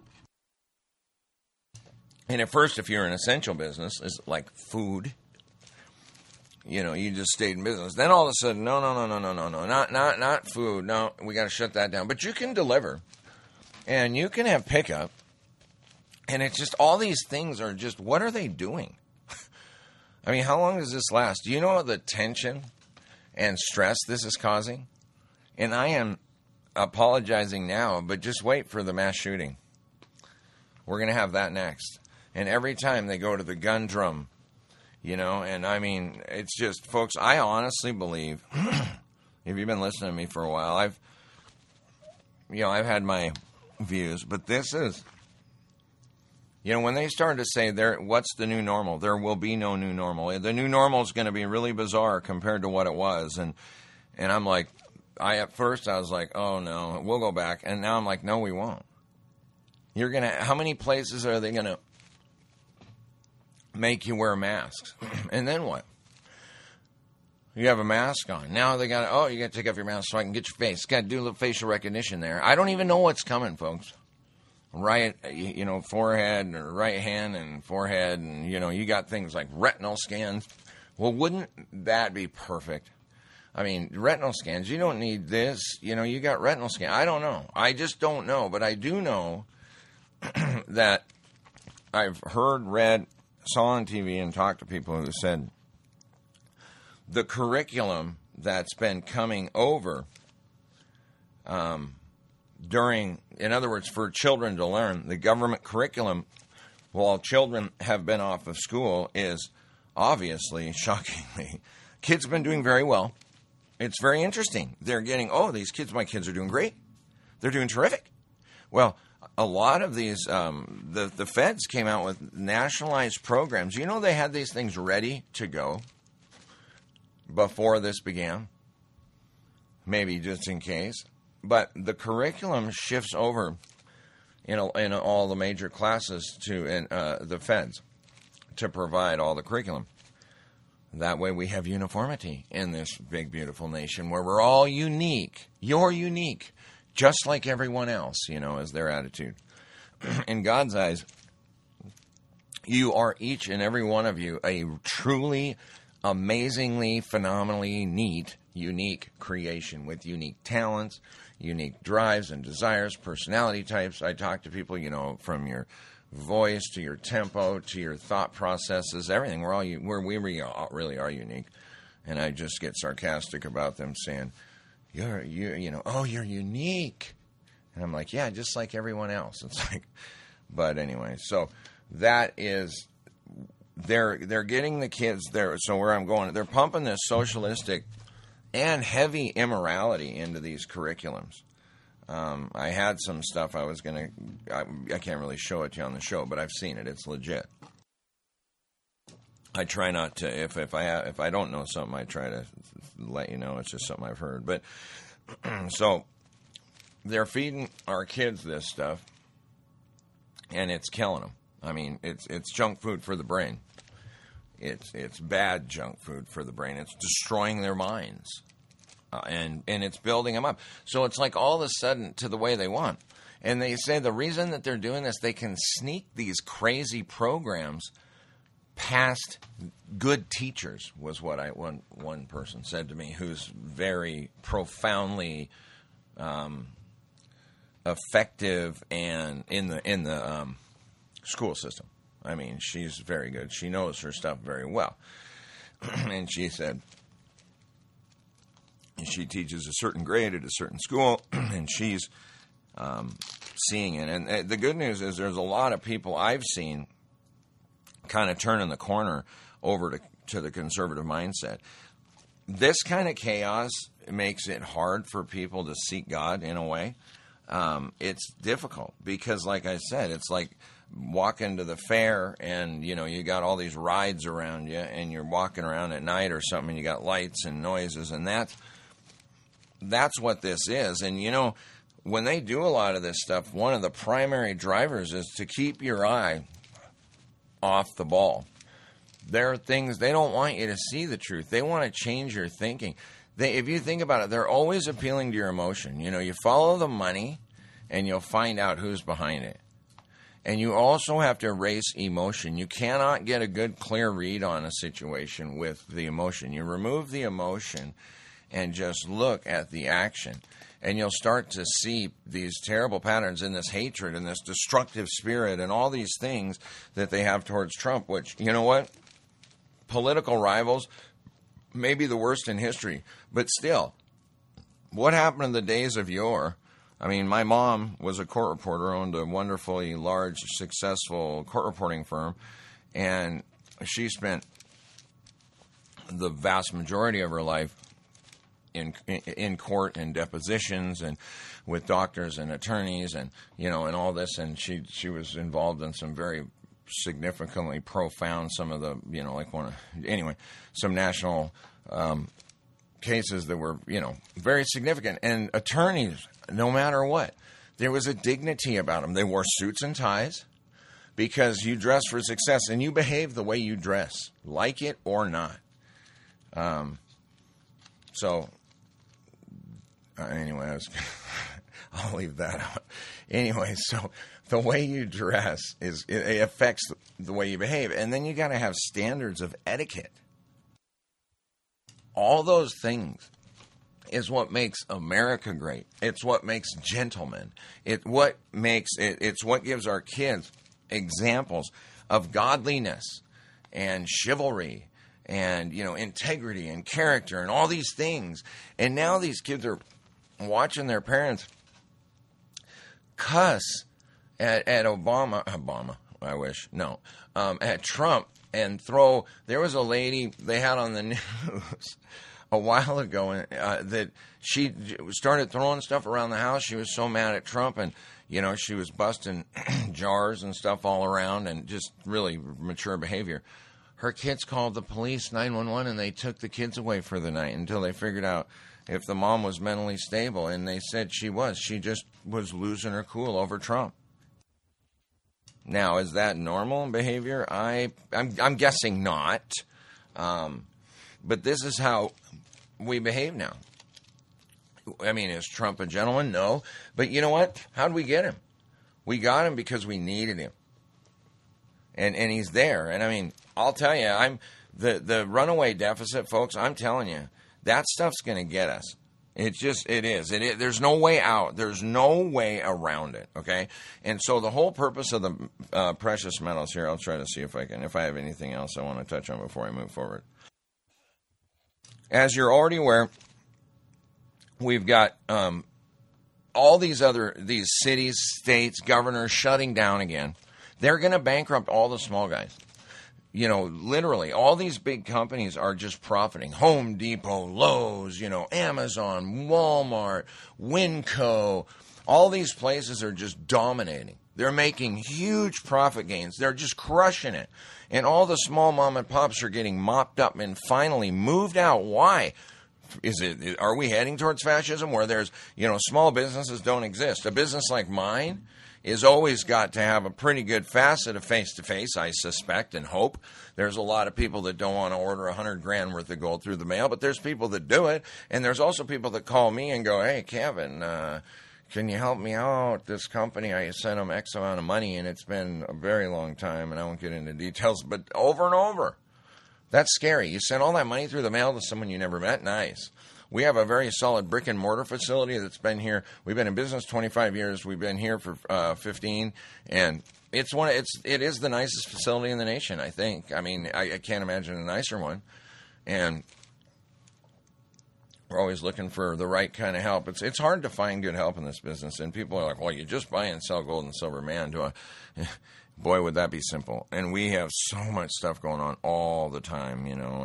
And at first, if you're an essential business, it's like food, you know, you just stayed in business. Then all of a sudden, no, no, no, no, no, no, no, not, not, not food. No, we got to shut that down. But you can deliver, and you can have pickup, and it's just all these things are just, what are they doing? I mean, how long does this last? Do you know the tension and stress this is causing? And I am apologizing now, but just wait for the mass shooting. We're going to have that next. And every time they go to the gun drum, you know, and I mean, it's just, folks, I honestly believe, if you've been listening to me for a while, I've, you know, I've had my views, but this is, you know, when they started to say, there, what's the new normal? There will be no new normal. The new normal is going to be really bizarre compared to what it was. And and I'm like, I at first I was like, oh, no, we'll go back. And now I'm like, no, we won't. You're going to, how many places are they going to make you wear masks? And then what? You have a mask on. Now they got to, oh, you got to take off your mask so I can get your face. Got to do a little facial recognition there. I don't even know what's coming, folks. Right, you know, forehead or right hand and forehead, and, you know, you got things like retinal scans. Well, wouldn't that be perfect? I mean, retinal scans, you don't need this. You know, you got retinal scan. I don't know. I just don't know. But I do know that I've heard, read, saw on T V, and talked to people who said the curriculum that's been coming over um, during, in other words, for children to learn, the government curriculum, while children have been off of school, is obviously, shockingly, kids have been doing very well. It's very interesting. They're getting, oh, these kids, my kids are doing great. They're doing terrific. Well, a lot of these, um, the, the feds came out with nationalized programs. You know, they had these things ready to go before this began, maybe just in case. But the curriculum shifts over in, a, in all the major classes to in, uh, the feds to provide all the curriculum. That way we have uniformity in this big, beautiful nation where we're all unique. You're unique, just like everyone else, you know, is their attitude. In God's eyes, you are each and every one of you a truly, amazingly, phenomenally neat, unique creation with unique talents, unique drives and desires, personality types. I talk to people, you know, from your voice to your tempo to your thought processes, everything. We're all we're, we really are, really are unique, and I just get sarcastic about them saying, "You're you you know, oh, you're unique," and I'm like, "Yeah, just like everyone else." It's like, but anyway, so that is they're they're getting the kids there. So where I'm going, they're pumping this socialistic and heavy immorality into these curriculums. Um, I had some stuff I was going to, I can't really show it to you on the show, but I've seen it. It's legit. I try not to, if, if I if I don't know something, I try to let you know. It's just something I've heard. But, so, they're feeding our kids this stuff, and it's killing them. I mean, it's it's junk food for the brain. It's it's bad junk food for the brain. It's destroying their minds, uh, and and it's building them up. So it's like all of a sudden to the way they want. And they say the reason that they're doing this, they can sneak these crazy programs past good teachers, was what I one one person said to me, who's very profoundly um, effective and in the in the um, school system. I mean, she's very good. She knows her stuff very well. And she said she teaches a certain grade at a certain school, and she's um, seeing it. And uh, the good news is there's a lot of people I've seen kind of turning the corner over to, to the conservative mindset. this kind of chaos makes it hard for people to seek God in a way. Um, it's difficult because, like I said, it's like walking to the fair and, you know, you got all these rides around you and you're walking around at night or something and you got lights and noises, and that's, that's what this is. And, you know, when they do a lot of this stuff, one of the primary drivers is to keep your eye off the ball. There are things they don't want you to see the truth. They want to change your thinking. They, if you think about it, they're always appealing to your emotion. You know, you follow the money and you'll find out who's behind it. And you also have to erase emotion. You cannot get a good, clear read on a situation with the emotion. You remove the emotion and just look at the action. And you'll start to see these terrible patterns in this hatred and this destructive spirit and all these things that they have towards Trump, which, you know what? Political rivals may be the worst in history. But still, what happened in the days of yore? I mean, my mom was a court reporter, owned a wonderfully large, successful court reporting firm, and she spent the vast majority of her life in in court and depositions and with doctors and attorneys and, you know, and all this. And she she was involved in some very significantly profound, some of the, you know, like one of, anyway, some national um, cases that were, you know, very significant. And attorneys, no matter what, there was a dignity about them. They wore suits and ties because you dress for success and you behave the way you dress, like it or not. Um, so, uh, anyway, I was I'll leave that out. Anyway, so the way you dress is it, it affects the way you behave, and then you got to have standards of etiquette. All those things is what makes America great. It's what makes gentlemen. It what makes it, it's what gives our kids examples of godliness and chivalry and, you know, integrity and character and all these things. And now these kids are watching their parents cuss at, at Obama, Obama, I wish, no, um, at Trump and throw. There was a lady they had on the news a while ago uh, that she started throwing stuff around the house. She was so mad at Trump, and, you know, she was busting jars and stuff all around and just really mature behavior. Her kids called the police, nine one one, and they took the kids away for the night until they figured out if the mom was mentally stable, and they said she was. She just was losing her cool over Trump. Now, is that normal behavior? I, I'm, I'm guessing not. Um, but this is how we behave now. I mean, is Trump a gentleman? No. But you know what? How'd we get him? We got him because we needed him. And and he's there. And I mean, I'll tell you, I'm the, the runaway deficit, folks, I'm telling you, that stuff's going to get us. It just, it is. It, it, there's no way out. There's no way around it, okay? And so the whole purpose of the uh, precious metals here, I'll try to see if I can, if I have anything else I want to touch on before I move forward. As you're already aware, we've got um, all these other, these cities, states, governors shutting down again. They're going to bankrupt all the small guys. You know, literally, all these big companies are just profiting. Home Depot, Lowe's, you know, Amazon, Walmart, Winco. All these places are just dominating. They're making huge profit gains. They're just crushing it. And all the small mom and pops are getting mopped up and finally moved out. Why? Is it? Are we heading towards fascism where there's, you know, small businesses don't exist? A business like mine is always got to have a pretty good facet of face-to-face, I suspect and hope. There's a lot of people that don't want to order a hundred grand worth of gold through the mail, but there's people that do it. And there's also people that call me and go, hey, Kevin, uh, can you help me out? This company, I sent them X amount of money, and it's been a very long time, and I won't get into details, but over and over. That's scary. You sent all that money through the mail to someone you never met? Nice. We have a very solid brick and mortar facility that's been here. We've been in business twenty-five years. We've been here for uh, fifteen, and it's one. It's it is the nicest facility in the nation, I think. I mean, I, I can't imagine a nicer one. And we're always looking for the right kind of help. It's it's hard to find good help in this business, and people are like, "Well, you just buy and sell gold and silver, man." Do I? Boy, would that be simple. And we have so much stuff going on all the time, you know, and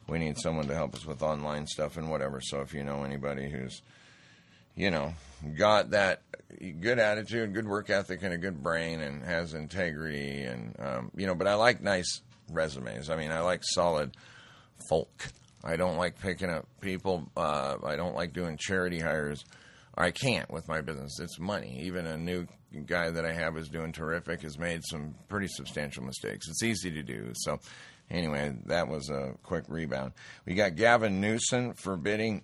we need someone to help us with online stuff and whatever. So if you know anybody who's, you know, got that good attitude, good work ethic, and a good brain, and has integrity, and um, you know, but I like nice resumes. I mean, I like solid folk. I don't like picking up people. Uh, I don't like doing charity hires. I can't with my business. It's money. Even a new guy that I have is doing terrific, has made some pretty substantial mistakes. It's easy to do. So anyway, that was a quick rebound. We got Gavin Newsom forbidding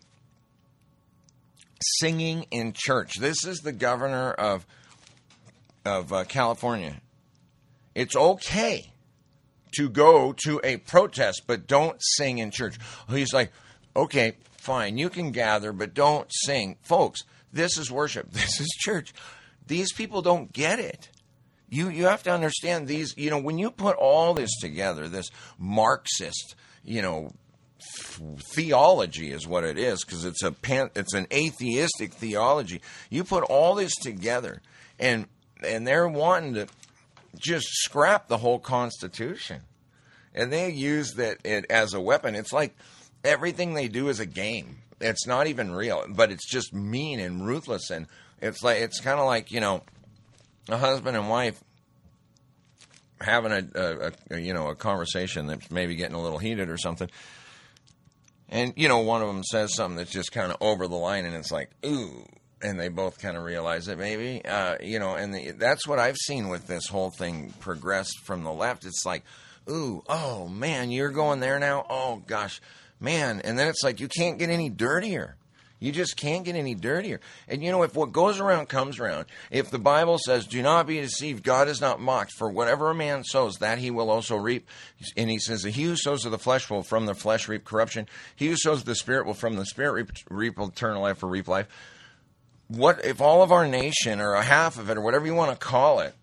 singing in church. This is the governor of of uh, California. It's okay to go to a protest, but don't sing in church. He's like, okay, fine, you can gather, but don't sing. Folks, this is worship. This is church. These people don't get it. You you have to understand these, you know, when you put all this together, this Marxist, you know, theology is what it is, because it's a pan, it's an atheistic theology. You put all this together, and and they're wanting to just scrap the whole Constitution, and they use that it as a weapon. It's like everything they do is a game. It's not even real, but it's just mean and ruthless, and it's like it's kind of like, you know, a husband and wife having a, a, a you know a conversation that's maybe getting a little heated or something. And, you know, one of them says something that's just kind of over the line, and it's like, ooh, and they both kind of realize it maybe. Uh, you know, and the, that's what I've seen with this whole thing progress from the left. It's like, ooh, oh, man, you're going there now? Oh, gosh, man. And then it's like, you can't get any dirtier. You just can't get any dirtier. And, you know, if what goes around comes around, if the Bible says, do not be deceived, God is not mocked, for whatever a man sows, that he will also reap. And he says, he who sows of the flesh will from the flesh reap corruption. He who sows of the Spirit will from the Spirit reap, reap eternal life, or reap life. What if all of our nation, or a half of it, or whatever you want to call it,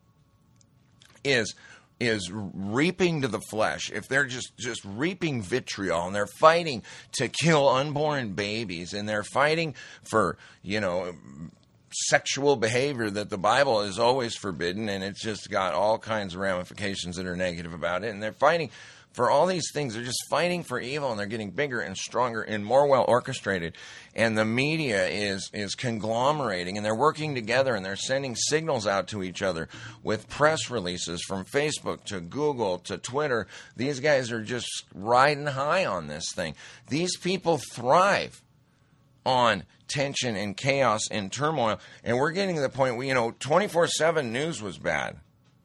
is is reaping to the flesh, if they're just, just reaping vitriol, and they're fighting to kill unborn babies, and they're fighting for, you know, sexual behavior that the Bible is always forbidden, and it's just got all kinds of ramifications that are negative about it, and they're fighting for all these things. They're just fighting for evil, and they're getting bigger and stronger and more well orchestrated. And the media is is conglomerating, and they're working together, and they're sending signals out to each other with press releases from Facebook to Google to Twitter. These guys are just riding high on this thing. These people thrive on tension and chaos and turmoil, and we're getting to the point where, you know, twenty-four seven news was bad.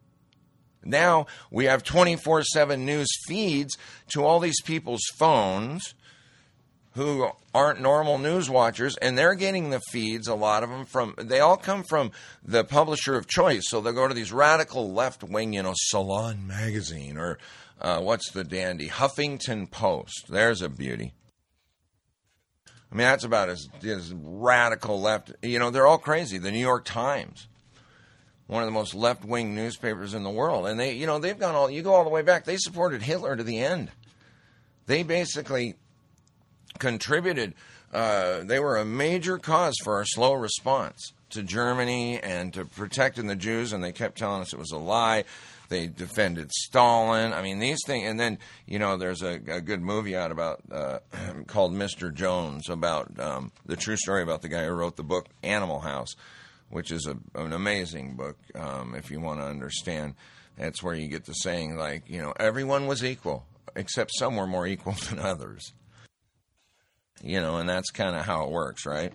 Now we have twenty-four seven news feeds to all these people's phones who aren't normal news watchers, and they're getting the feeds, a lot of them, from, they all come from the publisher of choice. So they'll go to these radical left-wing, you know, Salon Magazine, or uh, what's the dandy, Huffington Post. There's a beauty. I mean, that's about as, as radical left. You know, they're all crazy. The New York Times, one of the most left-wing newspapers in the world. And they, you know, they've gone all, you go all the way back. They supported Hitler to the end. They basically contributed, uh, they were a major cause for our slow response to Germany and to protecting the Jews, and they kept telling us it was a lie. They defended Stalin. I mean, these things. And then, you know, there's a, a good movie out about uh, called Mister Jones, about um, the true story about the guy who wrote the book Animal House, which is a, an amazing book, um, if you want to understand. That's where you get the saying, like, you know, everyone was equal, except some were more equal than others. You know, and that's kind of how it works, right?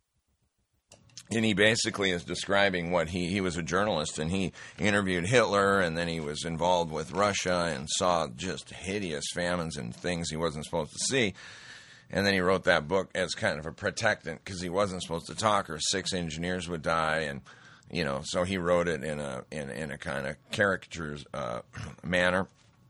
And he basically is describing what he, he was a journalist, and he interviewed Hitler, and then he was involved with Russia and saw just hideous famines and things he wasn't supposed to see. And then he wrote that book as kind of a protectant, because he wasn't supposed to talk, or six engineers would die. And, you know, so he wrote it in a in, in a kind of caricature uh, manner.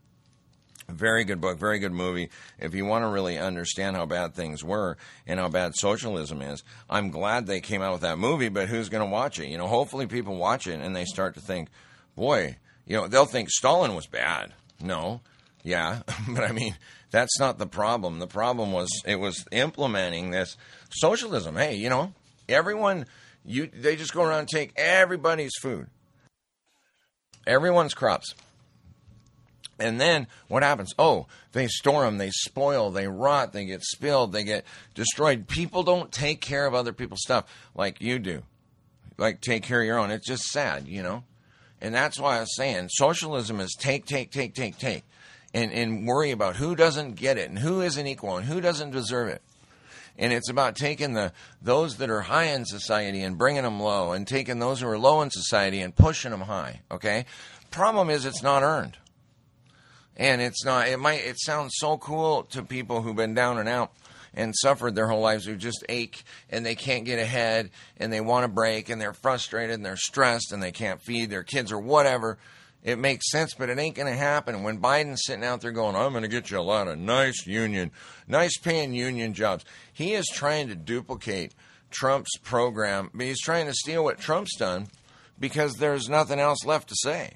Very good book, very good movie. If you want to really understand how bad things were and how bad socialism is, I'm glad they came out with that movie, but who's going to watch it? You know, hopefully people watch it and they start to think, boy, you know, they'll think Stalin was bad. No, yeah, but I mean, that's not the problem. The problem was it was implementing this socialism. Hey, you know, everyone, you they just go around and take everybody's food, everyone's crops. And then what happens? Oh, they store them, they spoil, they rot, they get spilled, they get destroyed. People don't take care of other people's stuff like you do. Like take care of your own. It's just sad, you know? And that's why I was saying socialism is take, take, take, take, take. And, and worry about who doesn't get it and who isn't equal and who doesn't deserve it. And it's about taking the those that are high in society and bringing them low, and taking those who are low in society and pushing them high, okay? Problem is it's not earned. And it's not, it might, it sounds so cool to people who've been down and out and suffered their whole lives, who just ache and they can't get ahead and they want to break and they're frustrated and they're stressed and they can't feed their kids or whatever. It makes sense, but it ain't going to happen. When Biden's sitting out there going, I'm going to get you a lot of nice union, nice paying union jobs. He is trying to duplicate Trump's program, but he's trying to steal what Trump's done because there's nothing else left to say.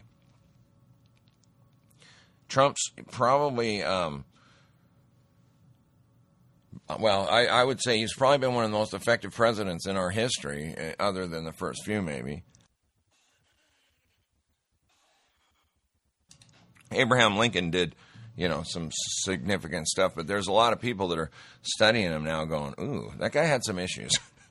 Trump's probably, um, well, I, I would say he's probably been one of the most effective presidents in our history, other than the first few maybe. Abraham Lincoln did, you know, some significant stuff, but there's a lot of people that are studying him now going, ooh, that guy had some issues.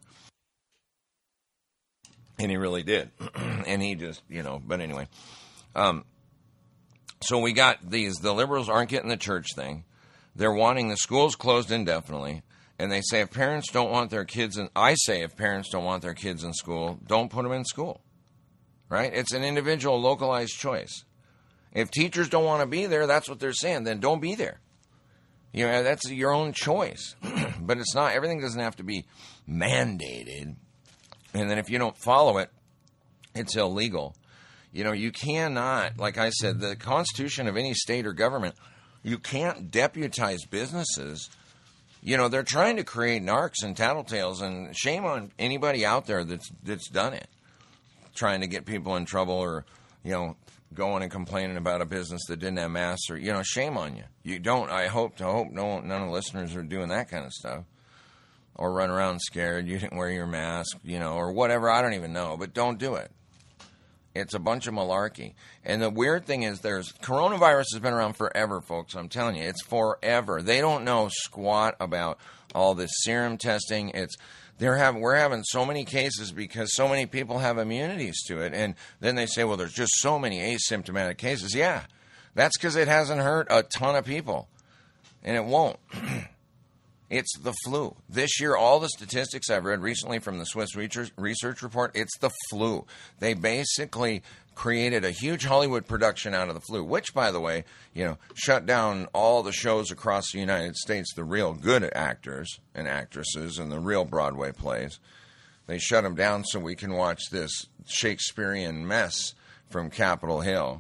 And he really did. And he just, you know, but anyway. Um, so we got these, the liberals aren't getting the church thing. They're wanting the schools closed indefinitely. And they say if parents don't want their kids in, I say if parents don't want their kids in school, don't put them in school. Right? It's an individual localized choice. If teachers don't want to be there, that's what they're saying, then don't be there. You know, that's your own choice. But it's not, everything doesn't have to be mandated. And then if you don't follow it, it's illegal. You know, you cannot, like I said, the constitution of any state or government, you can't deputize businesses. You know, they're trying to create narcs and tattletales, and shame on anybody out there that's that's done it. Trying to get people in trouble, or, you know, going and complaining about a business that didn't have masks, or, you know, shame on you. You don't, I hope to hope no none of the listeners are doing that kind of stuff. Or run around scared, you didn't wear your mask, you know, or whatever, I don't even know, but don't do it. It's a bunch of malarkey. And the weird thing is there's, coronavirus has been around forever, folks, I'm telling you, it's forever. They don't know squat about all this serum testing. It's, they're having, we're having so many cases because so many people have immunities to it. And then they say, well, there's just so many asymptomatic cases. Yeah, that's because it hasn't hurt a ton of people. And it won't. It's the flu. This year, all the statistics I've read recently from the Swiss research report, it's the flu. They basically created a huge Hollywood production out of the flu, which, by the way, you know, shut down all the shows across the United States, the real good actors and actresses and the real Broadway plays. They shut them down so we can watch this Shakespearean mess from Capitol Hill.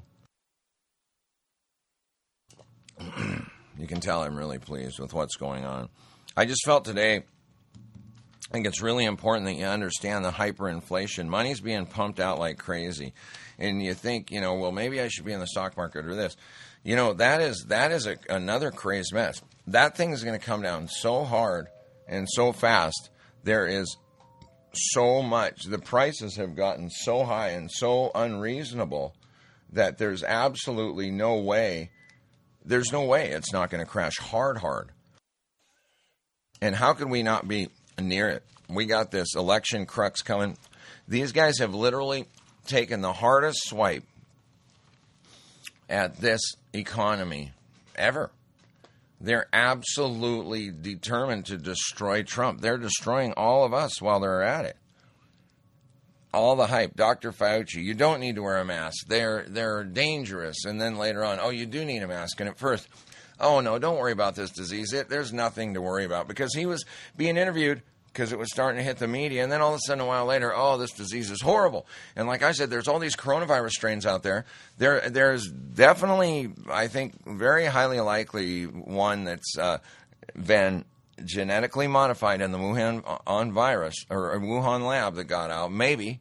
You can tell I'm really pleased with what's going on. I just felt today, I think it's really important that you understand the hyperinflation. Money's being pumped out like crazy. And you think, you know, well, maybe I should be in the stock market or this. You know, that is that is a, another crazy mess. That thing is going to come down so hard and so fast. There is so much. The prices have gotten so high and so unreasonable that there's absolutely no way. There's no way it's not going to crash hard, hard. And how could we not be near it? We got this election crux coming. These guys have literally taken the hardest swipe at this economy ever. They're absolutely determined to destroy Trump. They're destroying all of us while they're at it. All the hype. Doctor Fauci, you don't need to wear a mask. They're they're dangerous. And then later on, oh, you do need a mask. And at first, oh, no, don't worry about this disease. It, there's nothing to worry about, because he was being interviewed because it was starting to hit the media. And then all of a sudden, a while later, oh, this disease is horrible. And like I said, there's all these coronavirus strains out there. There, There's definitely, I think, very highly likely one that's uh, been genetically modified in the Wuhan on virus, or a Wuhan lab that got out. Maybe.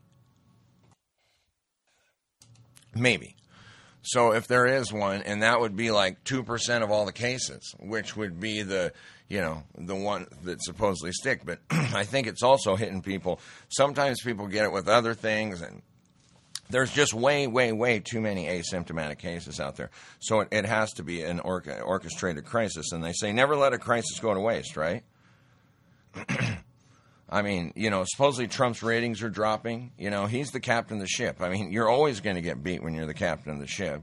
Maybe. So if there is one, and that would be like two percent of all the cases, which would be the, you know, the one that supposedly stick. But I think it's also hitting people. Sometimes people get it with other things, and There's just way, way, way too many asymptomatic cases out there. So it, it has to be an or- orchestrated crisis. And they say never let a crisis go to waste, right? I mean, you know, supposedly Trump's ratings are dropping. You know, he's the captain of the ship. I mean, you're always going to get beat when you're the captain of the ship.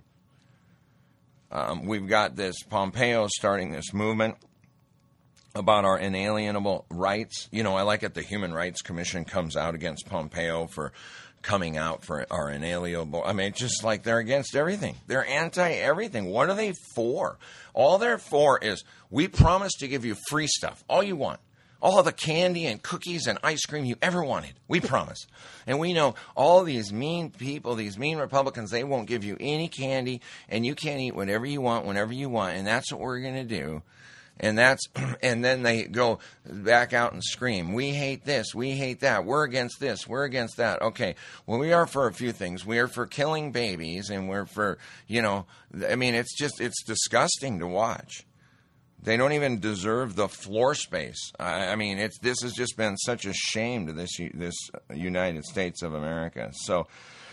Um, we've got this Pompeo starting this movement about our inalienable rights. You know, I like it the Human Rights Commission comes out against Pompeo for coming out for our inalienable. I mean, it's just like they're against everything. They're anti-everything. What are they for? All they're for is we promise to give you free stuff, all you want. All the candy and cookies and ice cream you ever wanted. We promise. And we know all these mean people, these mean Republicans, they won't give you any candy, and you can't eat whatever you want whenever you want, and that's what we're going to do. And that's, and then they go back out and scream, we hate this, we hate that, we're against this, we're against that. Okay, well, we are for a few things. We are for killing babies, and we're for, you know, I mean, it's just, it's disgusting to watch. They don't even deserve the floor space. I, I mean, it's this has just been such a shame to this this United States of America. So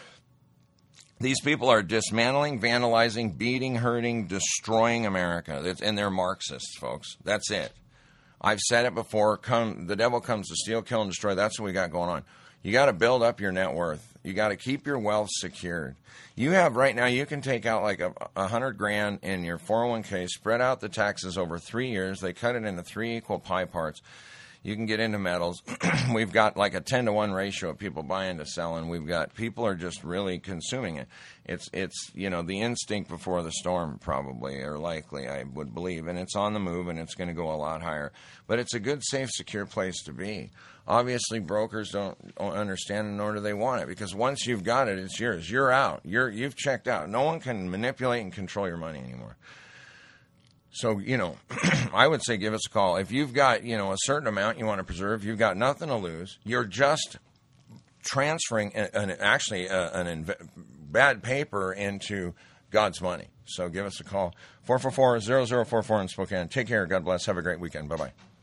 these people are dismantling, vandalizing, beating, hurting, destroying America. It's, and they're Marxists, folks. That's it. I've said it before. Come, the devil comes to steal, kill, and destroy. That's what we got going on. You got to build up your net worth. You got to keep your wealth secured. You have right now, you can take out like a, a hundred grand in your four oh one k, spread out the taxes over three years. They cut it into three equal pie parts. You can get into metals. We've got like a ten to one ratio of people buying to selling. We've got people are just really consuming it. It's, it's you know, the instinct before the storm probably, or likely, I would believe. And it's on the move, and it's going to go a lot higher. But it's a good, safe, secure place to be. Obviously, brokers don't, don't understand, nor do they want it, because once you've got it, it's yours. You're out. You're, you've checked out. No one can manipulate and control your money anymore. So, you know, I would say give us a call. If you've got, you know, a certain amount you want to preserve, you've got nothing to lose. You're just transferring an, an actually a, an inv- bad paper into God's money. So give us a call. four four four, zero zero four four in Spokane. Take care. God bless. Have a great weekend. Bye-bye.